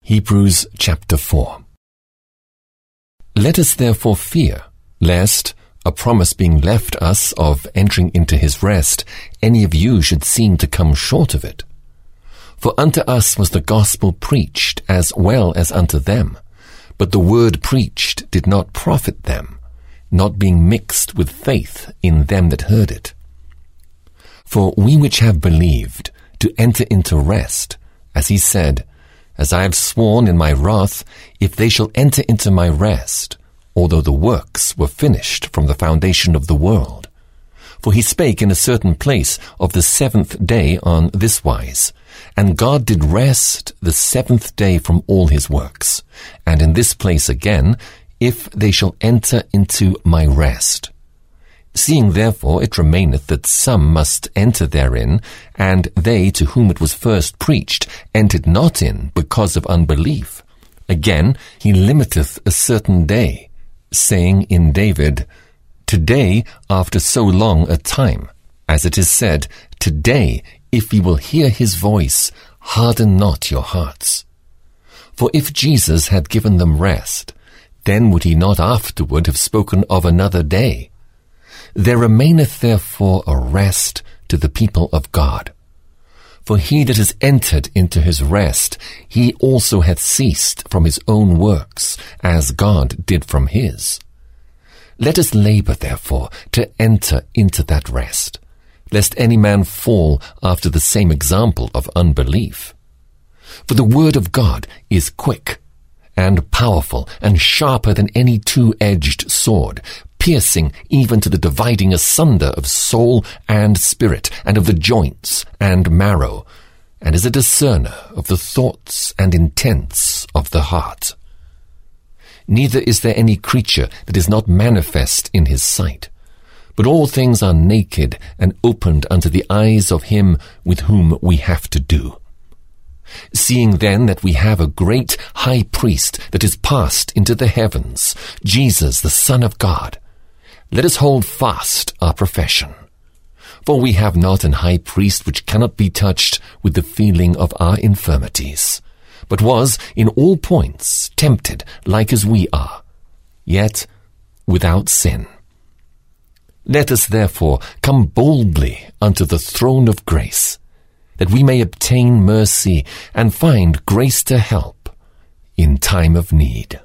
Hebrews chapter 4. Let us therefore fear, lest, a promise being left us of entering into his rest, any of you should seem to come short of it. For unto us was the gospel preached as well as unto them, but the word preached did not profit them, not being mixed with faith in them that heard it. For we which have believed to enter into rest, as he said, as I have sworn in my wrath, if they shall enter into my rest, although the works were finished from the foundation of the world. For he spake in a certain place of the seventh day on this wise, and God did rest the seventh day from all his works. And in this place again, if they shall enter into my rest. Seeing therefore it remaineth that some must enter therein, and they to whom it was first preached entered not in because of unbelief. Again he limiteth a certain day, saying in David, Today after so long a time, as it is said, Today if ye will hear his voice, harden not your hearts. For if Jesus had given them rest, then would he not afterward have spoken of another day? There remaineth therefore a rest to the people of God. For he that is entered into his rest, he also hath ceased from his own works, as God did from his. Let us labor therefore to enter into that rest, lest any man fall after the same example of unbelief. For the word of God is quick, and powerful, and sharper than any two-edged sword, piercing even to the dividing asunder of soul and spirit, and of the joints and marrow, and is a discerner of the thoughts and intents of the heart. Neither is there any creature that is not manifest in his sight, but all things are naked and opened unto the eyes of him with whom we have to do. Seeing then that we have a great high priest that is passed into the heavens, Jesus the Son of God, let us hold fast our profession. For we have not an high priest which cannot be touched with the feeling of our infirmities, but was in all points tempted like as we are, yet without sin. Let us therefore come boldly unto the throne of grace, that we may obtain mercy and find grace to help in time of need.